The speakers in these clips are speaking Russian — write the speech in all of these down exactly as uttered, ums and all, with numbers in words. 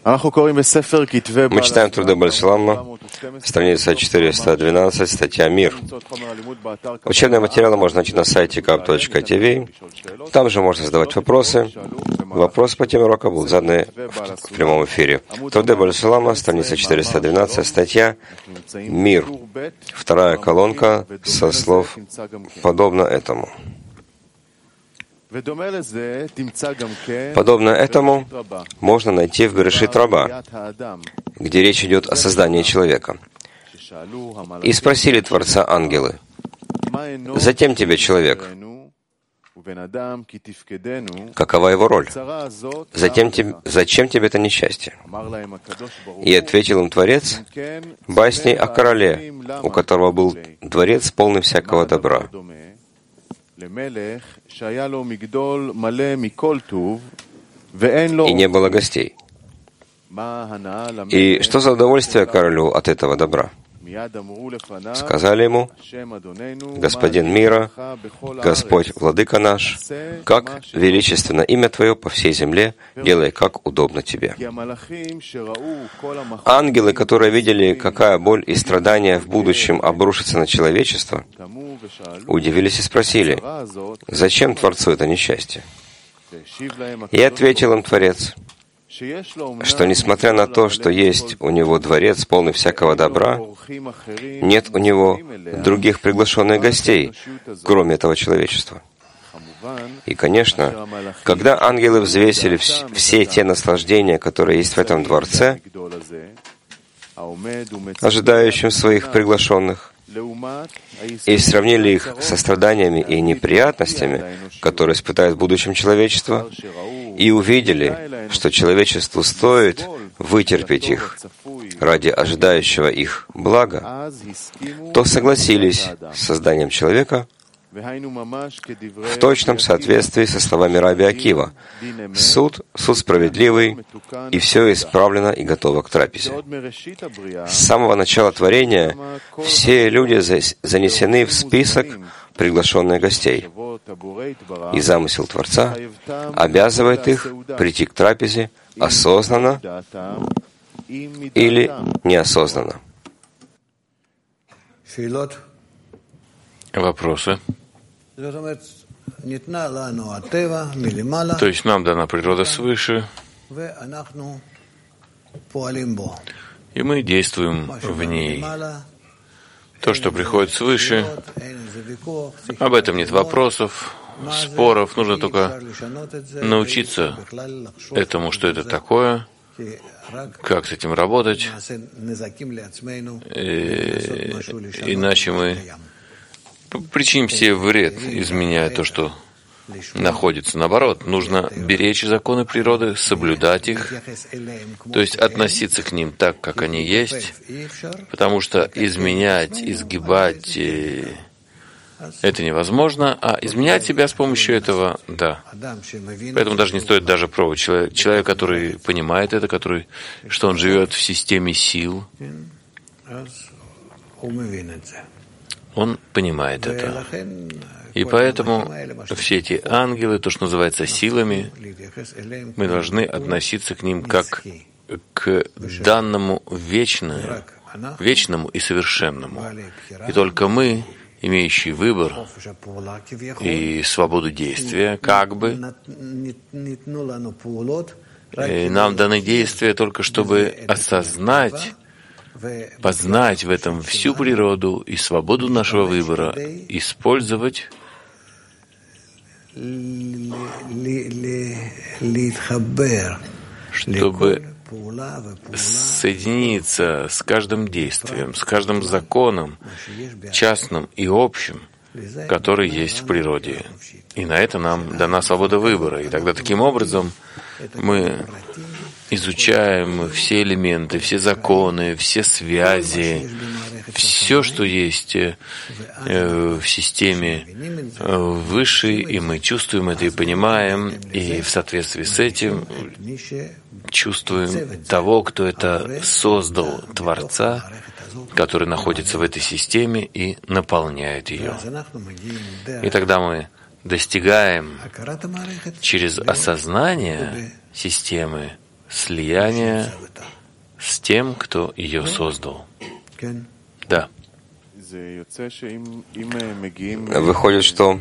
Мы читаем труды Баль-Шалама, страница четыреста двенадцать, статья «Мир». Учебные материалы можно найти на сайте кап точка ти ви. Там же можно задавать вопросы. Вопросы по теме урока будут заданы в прямом эфире. Труды Баль-Шалама, страница четыреста двенадцать, статья «Мир». Вторая колонка со слов «подобно этому». Подобно этому можно найти в Берешит Раба, где речь идет о создании человека. И спросили Творца ангелы: «Затем тебе, человек, какова его роль? Затем тебе, зачем тебе это несчастье?» И ответил им Творец басней о короле, у которого был дворец полный всякого добра. И не было гостей. И что за удовольствие королю от этого добра? Сказали ему: «Господин мира, Господь, Владыка наш, как величественно имя Твое по всей земле, делай, как удобно Тебе». Ангелы, которые видели, какая боль и страдания в будущем обрушатся на человечество, удивились и спросили: «Зачем Творцу это несчастье?» И ответил им Творец, что, несмотря на то, что есть у него дворец, полный всякого добра, нет у него других приглашенных гостей, кроме этого человечества. И, конечно, когда ангелы взвесили вс- все те наслаждения, которые есть в этом дворце, ожидающим своих приглашенных, и сравнили их со страданиями и неприятностями, которые испытает в будущем человечество, и увидели, что человечеству стоит вытерпеть их ради ожидающего их блага, то согласились с созданием человека в точном соответствии со словами Раби Акива: «Суд, суд справедливый, и все исправлено и готово к трапезе». С самого начала творения все люди занесены в список приглашенных гостей, и замысел Творца обязывает их прийти к трапезе осознанно или неосознанно. Вопросы? То есть нам дана природа свыше, и мы действуем в ней. То, что приходит свыше, об этом нет вопросов, споров. Нужно только научиться этому, что это такое, как с этим работать, и, иначе мы причиним себе вред, изменяя то, что находится. Наоборот, нужно беречь законы природы, соблюдать их, то есть относиться к ним так, как они есть, потому что изменять, изгибать это невозможно, а изменять себя с помощью этого, да. Поэтому даже не стоит даже пробовать. Человек, человек, который понимает это, который, что он живет в системе сил, он понимает это. И поэтому все эти ангелы, то, что называется силами, мы должны относиться к ним как к данному вечному, вечному и совершенному. И только мы, имеющие выбор и свободу действия, как бы, нам даны действия только чтобы осознать, познать в этом всю природу и свободу нашего выбора, использовать, чтобы соединиться с каждым действием, с каждым законом, частным и общим, который есть в природе. И на это нам дана свобода выбора. И тогда таким образом мы изучаем все элементы, все законы, все связи, все, что есть э, в системе э, высшей, и мы чувствуем это и понимаем, и в соответствии с этим чувствуем того, кто это создал, Творца, который находится в этой системе и наполняет ее. И тогда мы достигаем через осознание системы слияние с тем, кто ее создал. Да. Выходит, что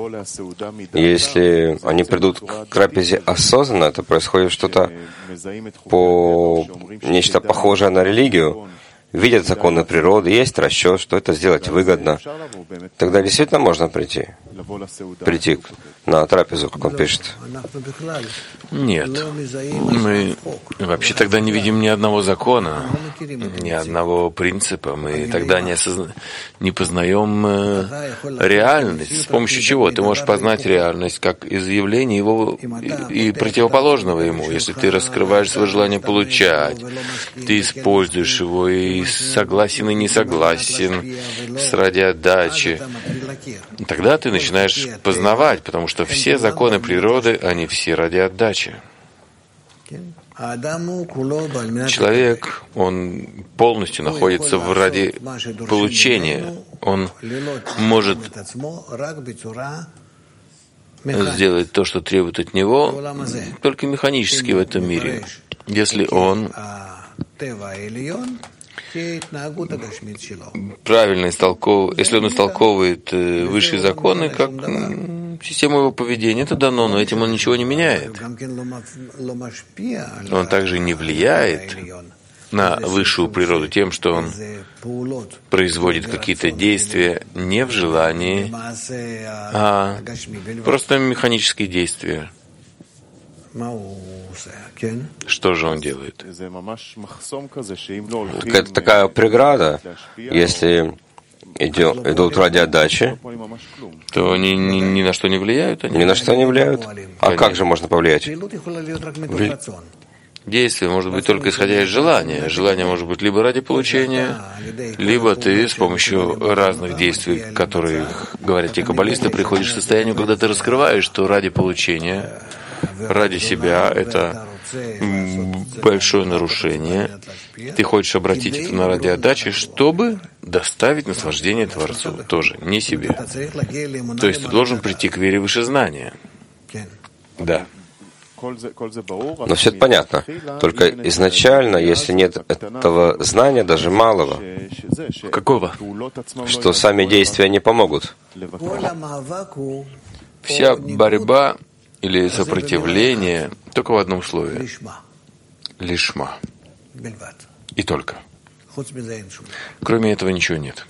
если они придут к трапезе осознанно, это происходит что-то по нечто похожее на религию, видят законы природы, есть расчет, что это сделать выгодно, тогда действительно можно прийти, прийти на трапезу, как он пишет. Нет, мы вообще тогда не видим ни одного закона, ни одного принципа, мы тогда не, осозна... не познаем э, реальность. С помощью чего? Ты можешь познать реальность как изъявление его и, и противоположного ему. Если ты раскрываешь свое желание получать, ты используешь его и согласен и не согласен с ради отдачи, тогда ты начинаешь познавать, потому что все законы природы, они все ради отдачи. Человек, он полностью находится в ради получения. Он может сделать то, что требует от него, только механически в этом мире. Если он правильно истолковывает, если он истолковывает высшие законы как систему его поведения, это дано, но этим он ничего не меняет. Он также не влияет на высшую природу тем, что он производит какие-то действия не в желании, а просто механические действия. Что же он делает? Это такая преграда, если идет, идут ради отдачи, то они ни, ни на что не влияют? Они? Ни на что не влияют. А Конечно. Как же можно повлиять? Действие может быть только исходя из желания. Желание может быть либо ради получения, либо ты с помощью разных действий, которые говорят те каббалисты, приходишь к состоянию, когда ты раскрываешь, что ради получения, ради себя — это большое нарушение. Ты хочешь обратить это на ради отдачи, чтобы доставить наслаждение Творцу, тоже, не себе. То есть ты должен прийти к вере выше знания. Да. Но все это понятно. Только изначально, если нет этого знания, даже малого, какого? Что сами действия не помогут. Вся борьба или сопротивление только в одном слове. Лишма. И только. Кроме этого ничего нет.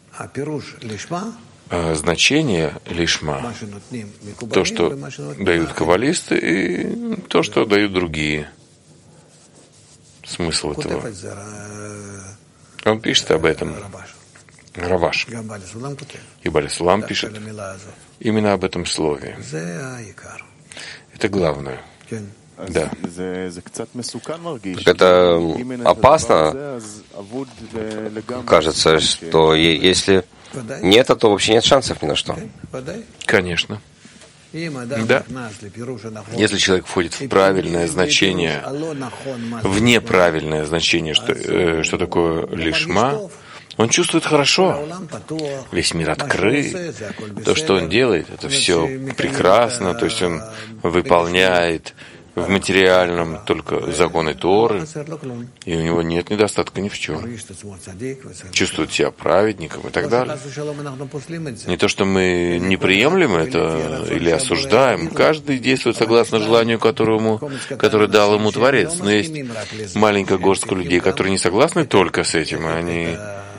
А значение лишма — то, что дают каббалисты, и то, что дают другие. Смысл этого. Он пишет об этом. Раваш. И Бааль Сулам пишет именно об этом слове. Это главное. Да. Так это опасно. Кажется, что если нет, то вообще нет шансов ни на что. Конечно. Да. Если человек входит в правильное значение, в неправильное значение, что, э, что такое лишма, он чувствует хорошо. Весь мир открыт. То, что он делает, это все прекрасно. То есть он выполняет в материальном только законы Торы, и у него нет недостатка ни в чем. Чувствует себя праведником и так далее. Не то, что мы не приемлем это или осуждаем. Каждый действует согласно желанию, которому, которое дал ему Творец. Но есть маленькая горстка людей, которые не согласны только с этим. Они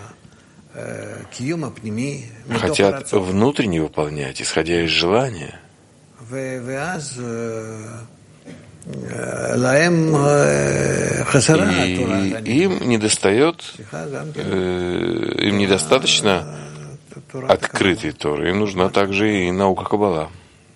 хотят внутренне выполнять, исходя из желания. И им недостает, э, им недостаточно открытой Торы, им нужна также и наука Каббала.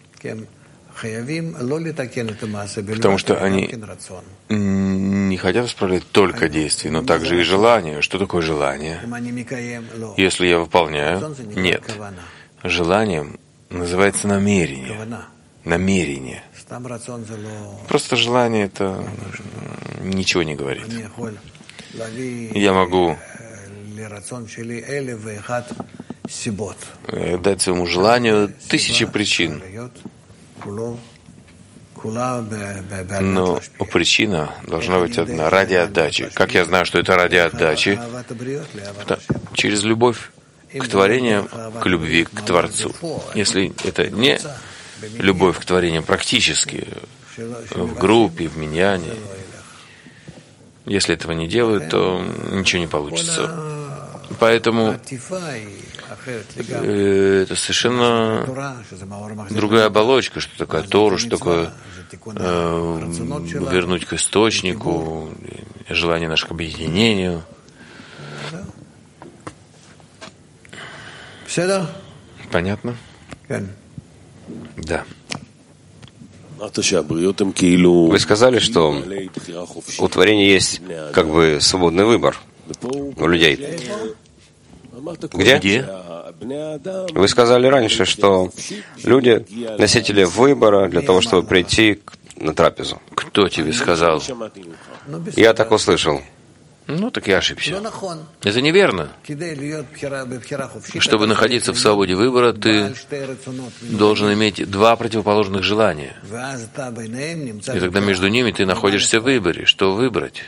Потому что они не хотят исправлять только действия, но также и желание. Что такое желание? Если я выполняю, нет. Желанием называется намерение. Намерение. Просто желание — это ничего не говорит. Я могу дать своему желанию тысячи причин. Но причина должна быть одна — ради отдачи. Как я знаю, что это ради отдачи? Через любовь к творениям, к любви к Творцу. Если это не любовь к творениям практически, в группе, в миньяне, если этого не делают, то ничего не получится. Поэтому это совершенно другая оболочка, что такое Тора, что такое э, вернуть к источнику, желание наше к объединению. Понятно? Да. Вы сказали, что у творения есть как бы свободный выбор у людей. Где? Где? Вы сказали раньше, что люди — носители выбора для того, чтобы прийти на трапезу. Кто тебе сказал? Я так услышал. Ну, так я ошибся. Это неверно. Чтобы находиться в свободе выбора, ты должен иметь два противоположных желания. И тогда между ними ты находишься в выборе. Что выбрать?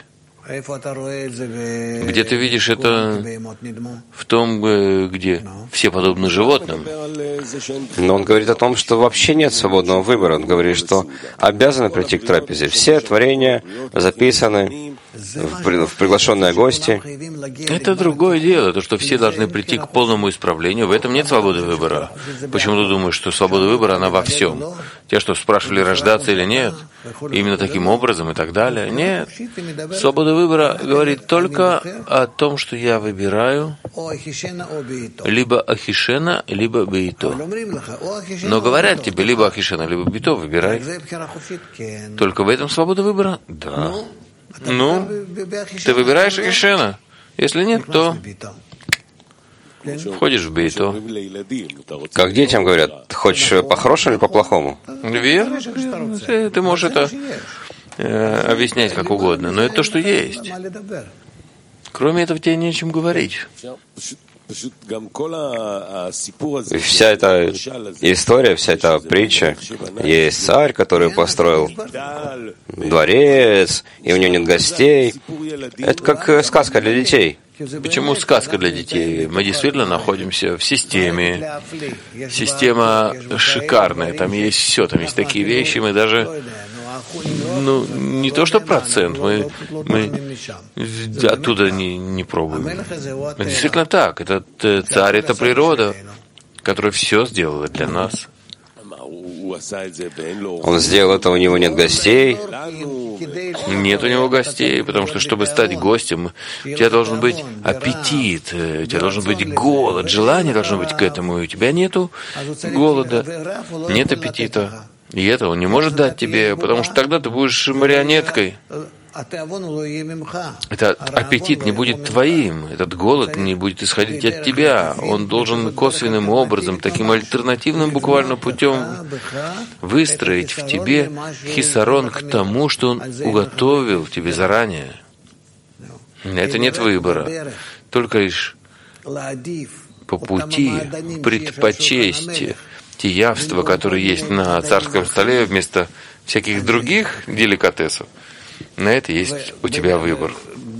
Где ты видишь это? В том, где все подобны животным. Но он говорит о том, что вообще нет свободного выбора. Он говорит, что обязаны прийти к трапезе. Все творения записаны в приглашенные гости. Это другое дело, то, что все должны прийти к полному исправлению. В этом нет свободы выбора. Почему ты думаешь, что свобода выбора, она во всем? Те, что спрашивали, рождаться или нет, именно таким образом и так далее. Нет. Свобода выбора говорит только о том, что я выбираю либо Ахишена, либо Бейто. Но говорят тебе либо Ахишена, либо Бейто, выбирай. Только в этом свобода выбора? Да. Ну, ты выбираешь Ахишена. Если нет, то входишь в Бейто. Как детям говорят, хочешь по-хорошему или по-плохому? Верно. Ты можешь это э, объяснять как угодно, но это то, что есть. Кроме этого, тебе нечем говорить. Вся эта история, вся эта притча, есть царь, который построил дворец, и у него нет гостей. Это как сказка для детей. Почему сказка для детей? Мы действительно находимся в системе. Система шикарная, там есть все, там есть такие вещи, мы даже, ну, не то что процент, мы, мы оттуда не, не пробуем. Это действительно так. Этот царь — это природа, которая все сделала для нас. Он сделал это, у него нет гостей. Нет у него гостей, потому что, чтобы стать гостем, у тебя должен быть аппетит, у тебя должен быть голод, желание должно быть к этому, и у тебя нету голода, нет аппетита. И это он не может дать тебе, потому что тогда ты будешь марионеткой. Этот аппетит не будет твоим, этот голод не будет исходить от тебя. Он должен косвенным образом, таким альтернативным буквально путем выстроить в тебе хисарон к тому, что он уготовил тебе заранее. Это нет выбора. Только лишь по пути предпочесть те явства, которые есть на царском столе, вместо всяких других деликатесов. На это есть у тебя выбор.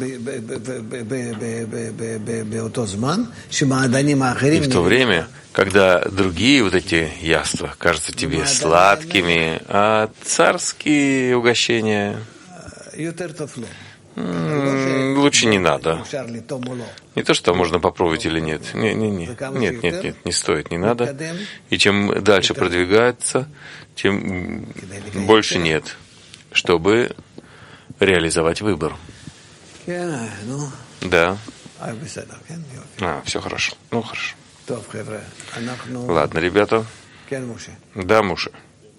И в то время, когда другие вот эти яства кажутся тебе сладкими, а царские угощения лучше не надо. Не то, что можно попробовать или нет. Не, не, не. Нет, нет, нет, не стоит, не надо. И чем дальше продвигается, тем больше нет, чтобы реализовать выбор. Да. А, все хорошо. Ну, хорошо. Ладно, ребята. Да, Муше.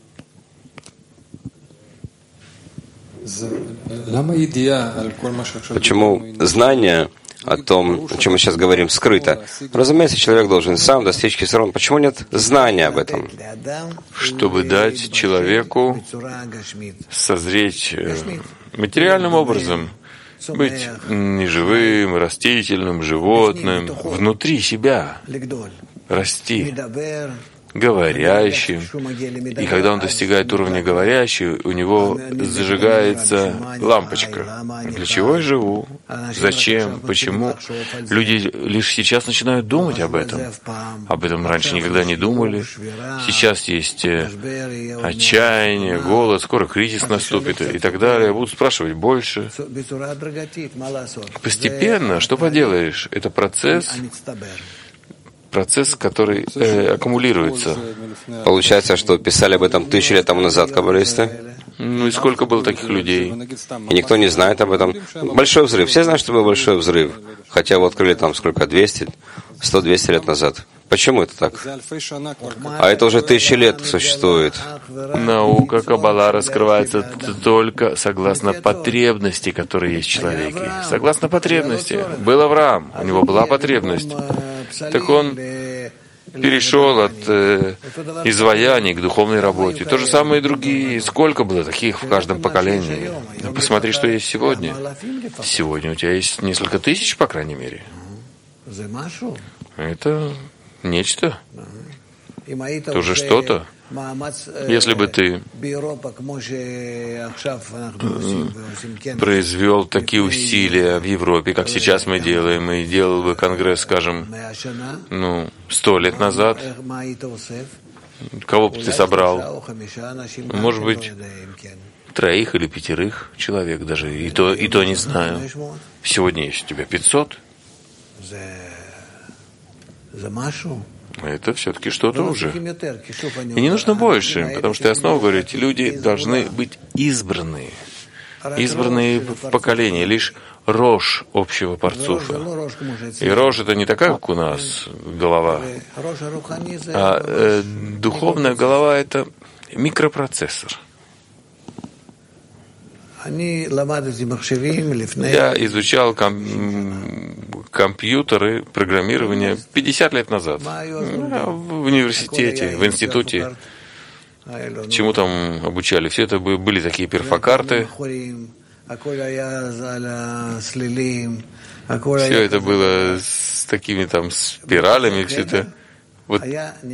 Почему знание о том, о чем мы сейчас говорим, скрыто? Разумеется, человек должен сам достичь хисарон. Почему нет знания об этом? Чтобы дать человеку созреть материальным образом, быть неживым, растительным, животным, внутри себя, расти, говорящим. И когда он достигает уровня говорящего, у него зажигается лампочка. Для чего я живу? Зачем? Почему? Люди лишь сейчас начинают думать об этом. Об этом раньше никогда не думали. Сейчас есть отчаяние, голод, скоро кризис наступит и так далее. Будут спрашивать больше. Постепенно, что поделаешь, это процесс, процесс, который э, аккумулируется. Получается, что писали об этом тысячи лет тому назад каббалисты. Ну и сколько было таких людей? И никто не знает об этом. Большой взрыв. Все знают, что был большой взрыв. Хотя его открыли там сколько? двести, сто-двести лет назад. Почему это так? А это уже тысячи лет существует. Наука Каббала раскрывается только согласно потребности, которые есть в человеке. Согласно потребности. Был Авраам, у него была потребность. Так он перешел от э, изваяний к духовной работе. То же самое и другие. Сколько было таких в каждом поколении? Посмотри, что есть сегодня. Сегодня у тебя есть несколько тысяч, по крайней мере. Это нечто. Это уже что-то. Если бы ты произвел такие усилия в Европе, как сейчас мы делаем, и делал бы конгресс, скажем, ну, сто лет назад, кого бы ты собрал? Может быть, троих или пятерых человек даже, и то, и то не знаю. Сегодня есть у тебя пятьсот. Это все-таки что-то уже. И не нужно больше, потому что я снова говорю, эти люди должны быть избранные. Избранные в поколение, лишь рожь общего парцуфа. И рожь — это не такая, как у нас, голова, а э, духовная голова — это микропроцессор. Я изучал ком- компьютеры, программирование пятьдесят лет назад в университете, в институте. Чему там обучали? Все это были такие перфокарты. Все это было с такими там спиралями. Все это. Вот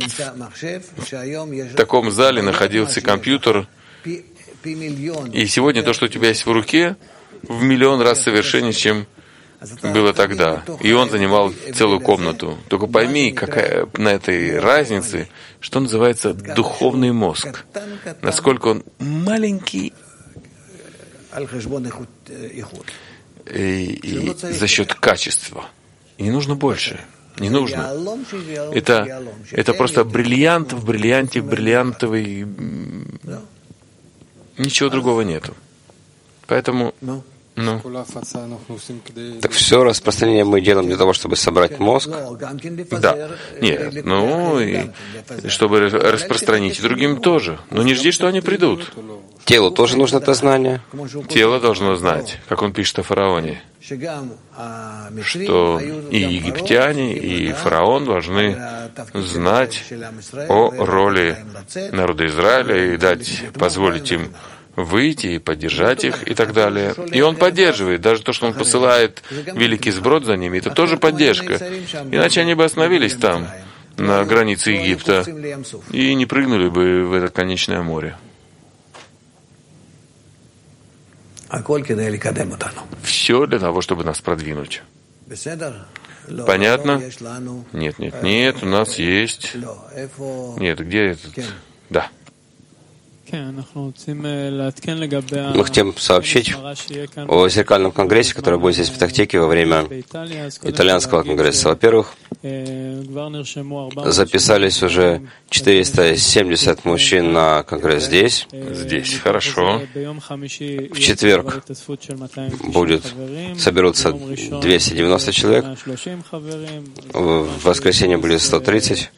в таком зале находился компьютер. И сегодня то, что у тебя есть в руке, в миллион раз совершеннее, чем было тогда. И он занимал целую комнату. Только пойми, какая на этой разнице, что называется духовный мозг. Насколько он маленький и, и за счет качества. И не нужно больше. Не нужно. Это, это просто бриллиант в бриллианте, в бриллиантовый... Ничего другого нету. Поэтому, ну, так все распространение мы делаем для того, чтобы собрать мозг? Да. Нет, ну, и чтобы распространить и другим тоже. Но не жди, что они придут. Телу тоже нужно это знание? Тело должно знать, как он пишет о фараоне, что и египтяне, и фараон должны знать о роли народа Израиля и дать, позволить им выйти и поддержать их и так далее. И он поддерживает. Даже то, что он посылает великий сброд за ними, это тоже поддержка. Иначе они бы остановились там, на границе Египта, и не прыгнули бы в это конечное море. Все для того, чтобы нас продвинуть. Понятно? Нет, нет, нет, у нас есть... Нет, где этот? Да. Мы хотим сообщить о зеркальном конгрессе, который будет здесь в Петахтикве во время итальянского конгресса. Во-первых, записались уже четыреста семьдесят мужчин на конгресс здесь. Здесь, хорошо. В четверг будет, соберутся двести девяносто человек. В воскресенье будет сто тридцать.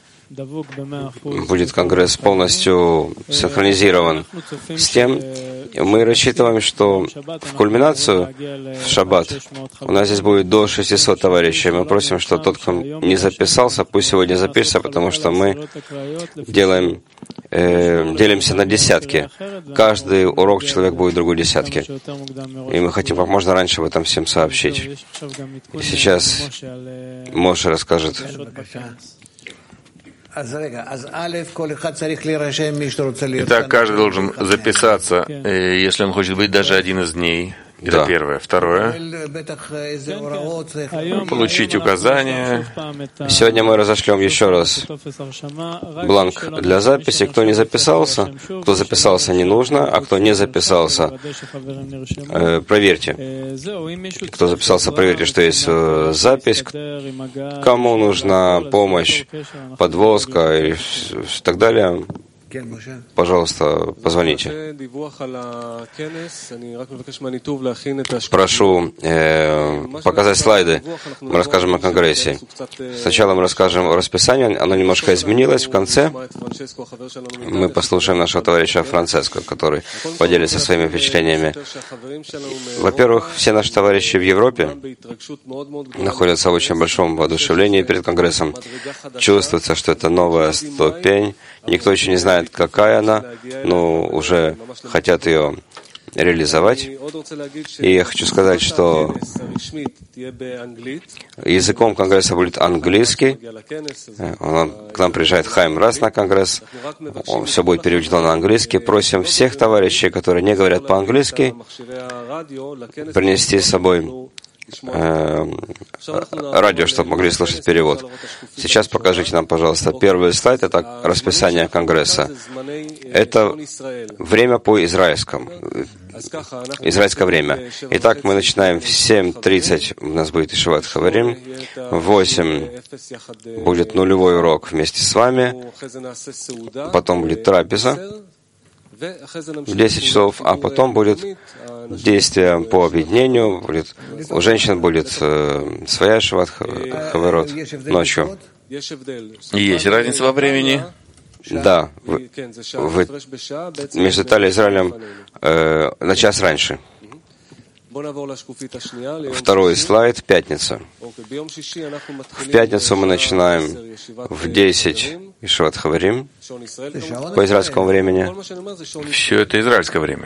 Будет конгресс полностью синхронизирован с тем. Мы рассчитываем, что в кульминацию, в шаббат, у нас здесь будет до шестисот товарищей. Мы просим, что тот, кто не записался, пусть сегодня запишется, потому что мы делаем, э, делимся на десятки. Каждый урок человек будет в другой десятке. И мы хотим как можно раньше об этом всем сообщить. И сейчас Моше расскажет Итак, каждый должен записаться, если он хочет быть даже один из дней. Это да. Первое. Второе. Получить указания. Сегодня мы разошлем еще раз бланк для записи. Кто не записался, кто записался не нужно, а кто не записался, э, проверьте. Кто записался, проверьте, что есть запись. Кому нужна помощь, подвозка и так далее, пожалуйста, позвоните. Прошу э, показать слайды. Мы расскажем о Конгрессе. Сначала мы расскажем о расписании. Оно немножко изменилось. В конце мы послушаем нашего товарища Франциско, который поделится своими впечатлениями. Во-первых, все наши товарищи в Европе находятся в очень большом воодушевлении перед Конгрессом. Чувствуется, что это новая ступень. Никто еще не знает, какая она, но уже хотят ее реализовать. И я хочу сказать, что языком Конгресса будет английский. Он, к нам приезжает Хайм раз на Конгресс. Он, все будет переведено на английский. Просим всех товарищей, которые не говорят по-английски, принести с собой радио, чтобы могли слушать перевод. Сейчас покажите нам, пожалуйста, первый слайд. Это расписание Конгресса. Это время по израильскому. Израильское время. Итак, мы начинаем в семь тридцать. У нас будет Ешиват Хаварим. В восемь будет нулевой урок вместе с вами. Потом будет трапеза. В десять часов, а потом будет действие по объединению, будет, у женщин будет э, своя Шиват Хаверот ночью. Есть разница во времени? Да, вы, вы, между Италией и Израилем э, на час раньше. Второй слайд, пятница. В пятницу мы начинаем в десять Ешиват Хаварим по израильскому времени. Все это израильское время.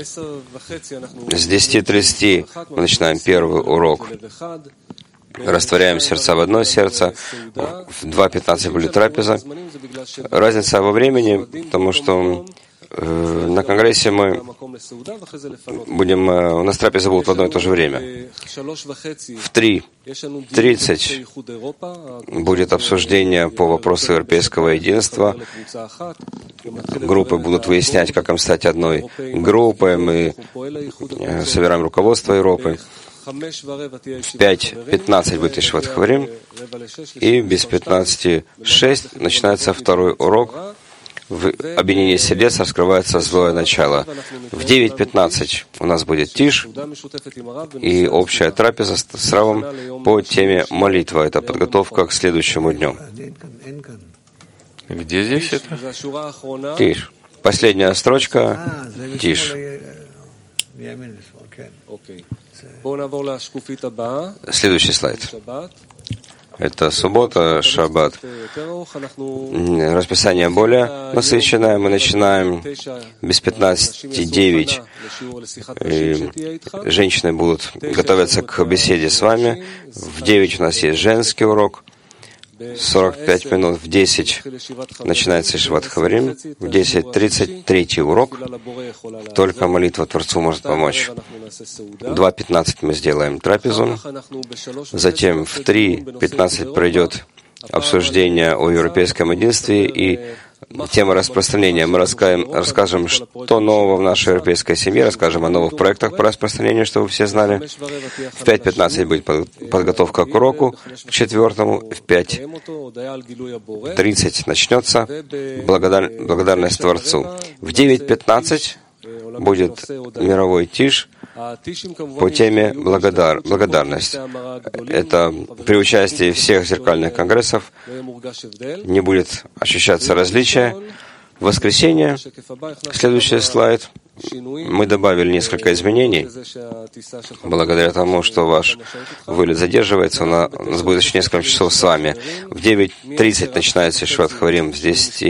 С десяти тридцати мы начинаем первый урок. Растворяем сердца в одно сердце. В два пятнадцать будет трапеза. Разница во времени, потому что э, на Конгрессе мы будем, э, у нас трапеза будет в одно и то же время. В три тридцать будет обсуждение по вопросу европейского единства. Группы будут выяснять, как им стать одной группой. Мы э, собираем руководство Европы. В пять пятнадцать будет Ешиват Хаварим, и без пятнадцати шесть начинается второй урок. В объединении сердец раскрывается злое начало. В девять пятнадцать у нас будет Тиш и общая трапеза с Равом по теме молитва. Это подготовка к следующему дню. Где здесь это? Тиш. Последняя строчка. Тиш. Следующий слайд. Это суббота, шаббат. Расписание более насыщенное. Мы начинаем без пятнадцати девять. Женщины будут готовиться к беседе с вами. В девять у нас есть женский урок. сорок пять минут. В десять начинается Ешиват Хаварим. В десять тридцать третий урок. Только молитва Творцу может помочь. В два пятнадцать мы сделаем трапезу. Затем в три пятнадцать пройдет обсуждение о европейском единстве и тема распространения. Мы расскажем, расскажем, что нового в нашей европейской семье, расскажем о новых проектах по распространению, чтобы все знали. В пять пятнадцать будет подготовка к уроку, к четвертому, в пять тридцать начнется благодар, благодарность Творцу. В девять пятнадцать будет мировой Тиш по теме благодар, благодарность. Это при участии всех зеркальных конгрессов не будет ощущаться различия. В воскресенье, следующий слайд, мы добавили несколько изменений. Благодаря тому, что ваш вылет задерживается, у нас будет еще несколько часов с вами. В девять тридцать начинается Ешиват Хаварим, с десяти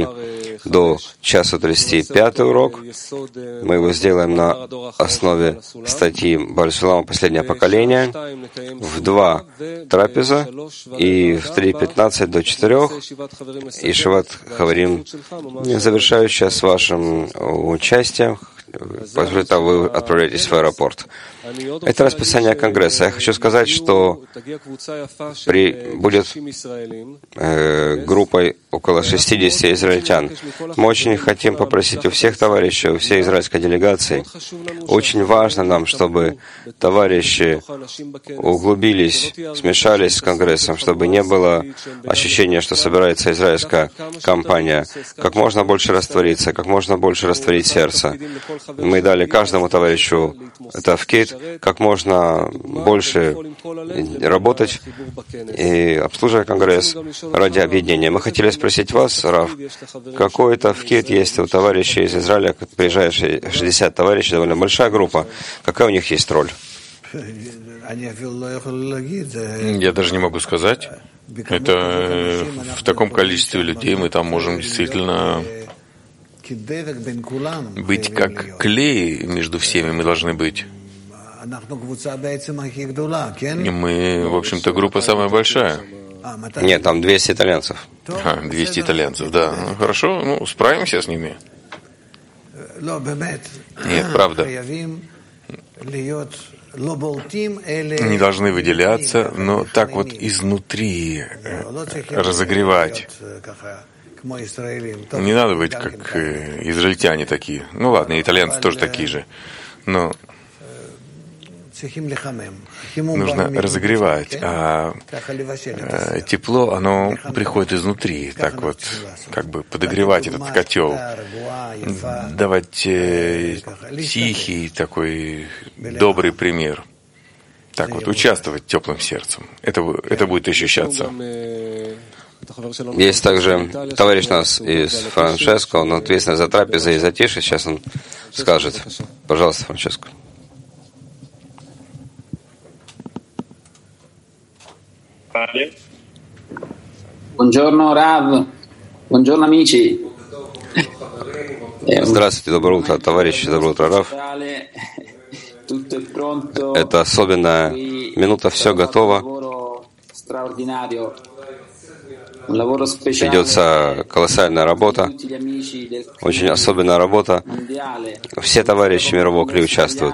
до часу тридцати пятый урок. Мы его сделаем на основе статьи Бааль Сулама «Последнее поколение». В два трапеза и в три пятнадцать до четырех. И Шиват Хаварим, завершающая с вашим участием. После того вы отправляетесь в аэропорт. Это расписание Конгресса. Я хочу сказать, что при, будет э, группой около шестидесяти израильтян. Мы очень хотим попросить у всех товарищей, у всей израильской делегации. Очень важно нам, чтобы товарищи углубились, смешались с Конгрессом, чтобы не было ощущения, что собирается израильская компания. Как можно больше раствориться, как можно больше растворить сердце. Мы дали каждому товарищу тавкид, как можно больше работать и обслуживать Конгресс ради объединения. Мы хотели спросить вас, Рав, какой тавкид есть у товарищей из Израиля, приезжает шестьдесят товарищей, довольно большая группа. Какая у них есть роль? Я даже не могу сказать. Это в таком количестве людей мы там можем действительно быть как клей между всеми, мы должны быть. Мы, в общем-то, группа самая большая. Нет, там двести итальянцев. А, двести итальянцев, да. Ну, хорошо, ну, справимся с ними. Нет, правда. Не должны выделяться, но так вот изнутри разогревать. Не надо быть как израильтяне такие. Ну ладно, итальянцы тоже такие же. Но нужно разогревать, а тепло, оно приходит изнутри, так вот, как бы подогревать этот котел, давать тихий такой добрый пример, так вот, участвовать теплым сердцем. Это, это будет ощущаться. Есть также товарищ нас из Франческо, он ответственный за трапезы и за тиши. Сейчас он скажет. Пожалуйста, Франческо. Buongiorno Rav, buongiorno amici. Здравствуйте, доброе утро, товарищи, доброе утро, Рав. Это особенная минута, все готово. Ведется колоссальная работа, очень особенная работа. Все товарищи мирового кли участвуют.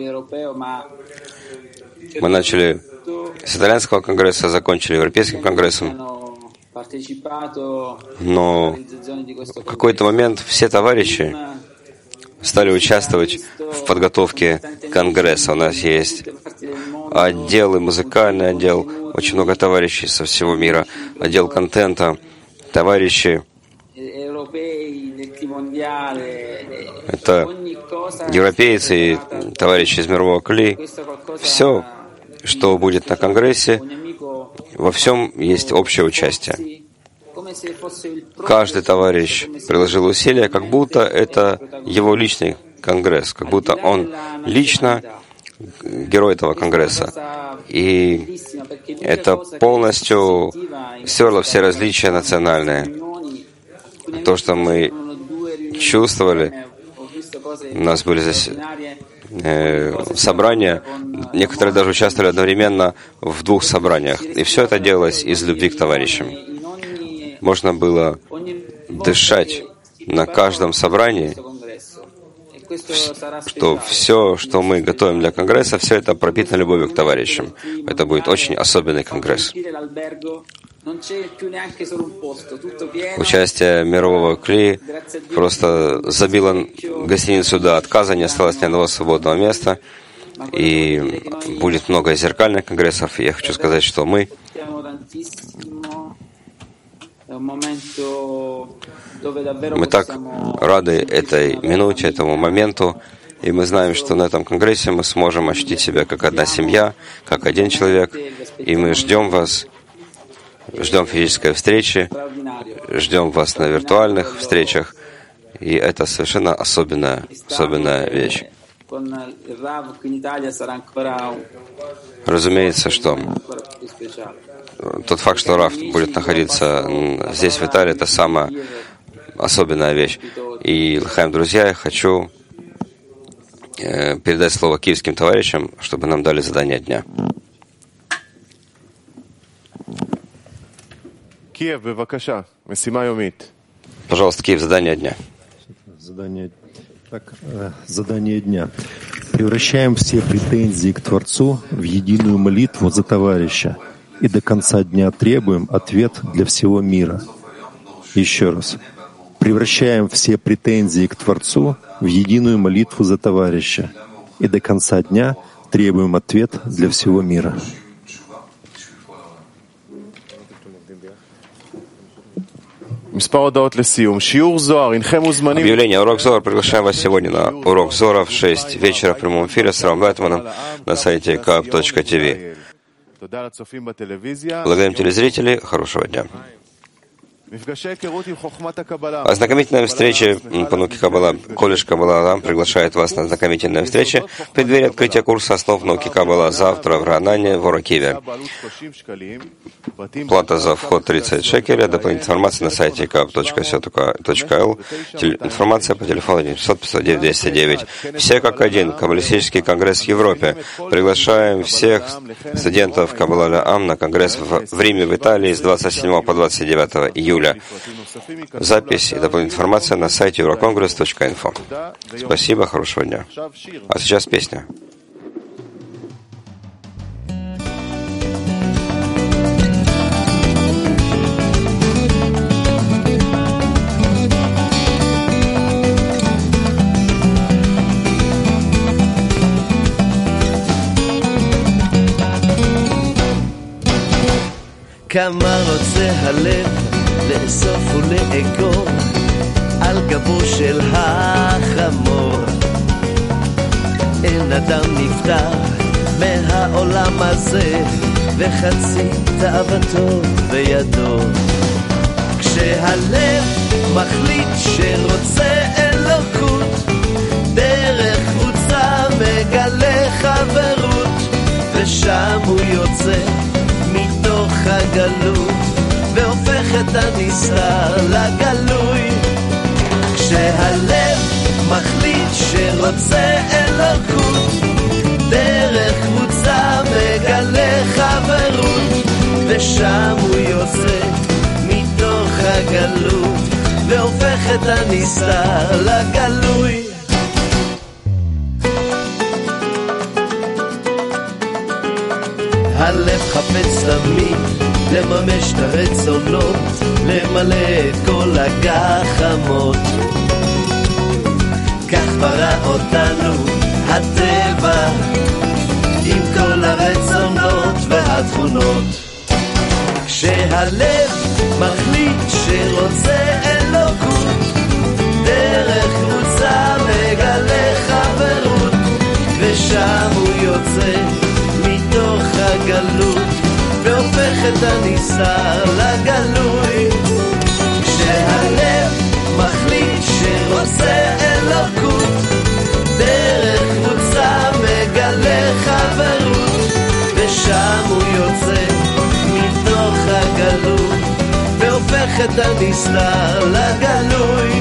Мы начали с итальянского конгресса, закончили Европейским конгрессом. Но в какой-то момент все товарищи стали участвовать в подготовке конгресса. У нас есть отделы, музыкальный отдел, очень много товарищей со всего мира, отдел контента, товарищи. Это европейцы и товарищи из мирового кли. Все, что будет на конгрессе, во всем есть общее участие. Каждый товарищ приложил усилия, как будто это его личный конгресс, как будто он лично герой этого конгресса. И это полностью стерло все различия национальные. То, что мы чувствовали, у нас были здесь э, собрания, некоторые даже участвовали одновременно в двух собраниях. И все это делалось из любви к товарищам. Можно было дышать на каждом собрании, что все, что мы готовим для конгресса, все это пропитано любовью к товарищам. Это будет очень особенный конгресс. Участие мирового кли просто забило гостиницу до отказа, не осталось ни одного свободного места. И будет много зеркальных конгрессов. И я хочу сказать, что мы Мы так рады этой минуте, этому моменту, и мы знаем, что на этом конгрессе мы сможем ощутить себя как одна семья, как один человек, и мы ждем вас, ждем физической встречи, ждем вас на виртуальных встречах, и это совершенно особенная, особенная вещь. Разумеется, что тот факт, что Рав будет находиться здесь, в Италии, это самое особенная вещь. И, Лахаим, друзья, я хочу э, передать слово киевским товарищам, чтобы нам дали задание дня. Киев, бевакаша, месима йомит. Пожалуйста, Киев, задание дня. Задание, так, задание дня. Превращаем все претензии к Творцу в единую молитву за товарища и до конца дня требуем ответ для всего мира. Еще раз. Превращаем все претензии к Творцу в единую молитву за товарища и до конца дня требуем ответ для всего мира. Объявление. Урок Зоар. Приглашаем вас сегодня на урок Зора в шесть вечера в прямом эфире с Равом Лайтманом на сайте кап точка ти ви. Благодарим телезрителей. Хорошего дня. Ознакомительная встреча по науке Каббала. Колледж Каббала Алам приглашает вас на ознакомительную встречу в преддверии открытия курса основ науки Каббала завтра в Ранане в Оракиве. Плата за вход тридцать шекелей. Дополнительная информация на сайте кап точка си точка эл. Информация по телефону девятьсот пятьсот девять двести девять. Все как один. Каббалистический конгресс в Европе. Приглашаем всех студентов Каббала Алам на конгресс в Риме в Италии с двадцать седьмого по двадцать девятое июля. Запись и дополнительная информация на сайте eurocongres точка инфо. Спасибо, хорошего дня. А сейчас песня. כמה רוצה הלב לאסוף ולאגור על גבו של החמור. אין אדם נפטר מהעולם הזה וחצי תאוותו בידו. כשהלב מחליט שרוצה אלוקות דרך קבוצה מגלה חברות ושם הוא יוצא מתוך הגלות והופך את הנסתר לגלוי. כשהלב מחליט שרוצה אלוקות דרך קבוצה מגלה חברות ושם הוא יוצא מתוך הגלות והופך את הנסתר לגלוי. הלב חפץ תמיד לממש את הרצונות, למלא את כל הגחמות. כך ברא אותנו הטבע עם כל הרצונות והתכונות. כשהלב מחליט שרוצה אלוקות דרך קבוצה מגלה חברות ושם הוא יוצא מתוך הגלות והופך את הנסתר לגלוי. כשהלב מחליט שרוצה אלוקות דרך קבוצה מגלה חברות ושם הוא יוצא מתוך הגלות והופך את הנסתר לגלוי.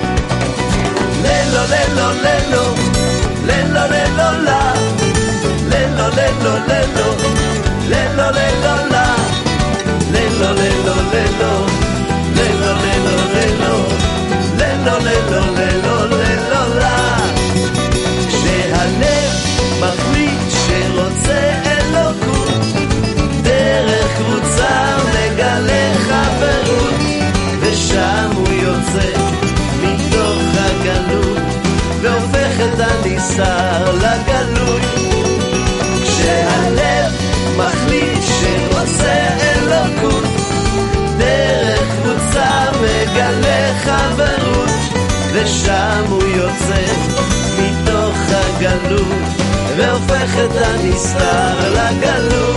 ללו ללו ללו ללו ללו לה ללו ללו ללו ללו ללו לה ללו ללו ללו ללו ללו ללו ללו ללו ללו ללו לה. כשהלב מחליט שרוצה אלוקות דרך קבוצה מגלה חברות ושם הוא יוצא מתוך הגלות והופך את הנסתר לגלוי. כשהלב מחליט שרוצה אלוקות דרך קבוצה מגלה חברות ושם הוא יוצא מתוך הגלות והופך את הנסתר לגלות.